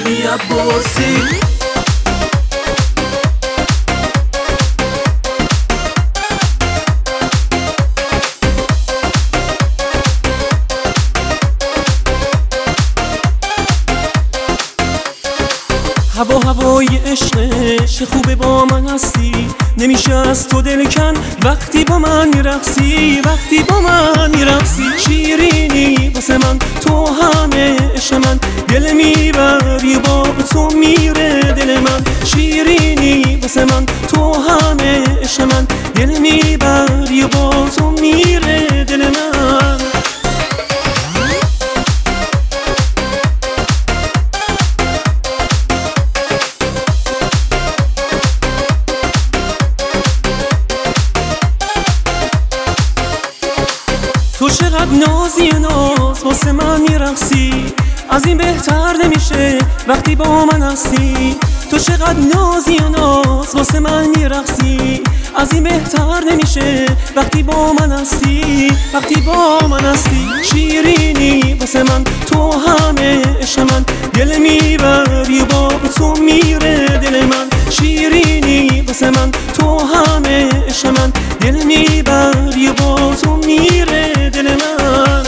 علی عباسی. هوای عشق چه خوبه با من هستی، نمیشه از تو دل کن وقتی با من میرقصی، وقتی با من میرقصی. شیرینی واسه من تو همه عشق من، دل میبری با تو میره دل من. شیرینی واسه من تو همه عشق من، دل میبری با تو میره دل من. تو چقدر نازی ناز واسه من میرقصی، از این بهتر نمیشه وقتی با من هستی. تو چقدر نازی ناز واسه من میرقصی، از این بهتر نمیشه وقتی با من هستی، وقتی با من هستی. شیرینی واسه من تو همه عشق من، دل میبری با تو میره دل من. شیرینی واسه من تو همه عشق من، دل میبری با تو میره دل من.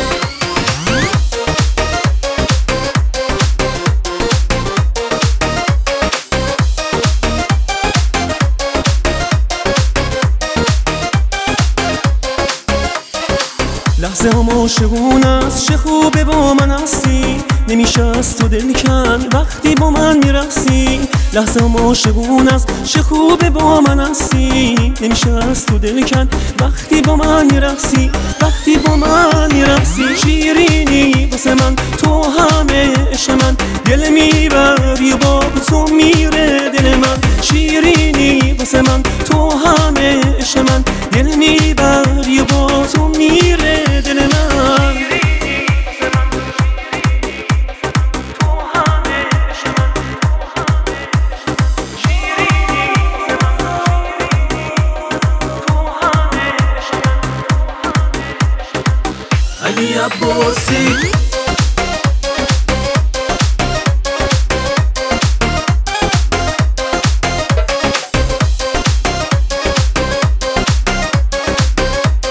لحظه هم عاشقون است، چه خوبه با من هستی، نمیشه از تو دل کن وقتی با من میرقصی. لحظه هم عاشقون است، چه خوبه با من هستی، نمیشه از تو دل کن وقتی با من میرقصی، وقتی با من میرقصی. شیرینی واسه من تو همه عشق من، دل میبری با تو میره دل من. شیرینی واسه من تو همه عشق من، دل میبری با تو میره دل من. علی عباسی.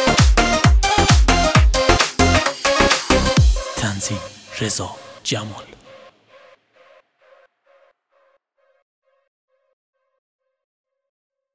تنظیم رضا جمال.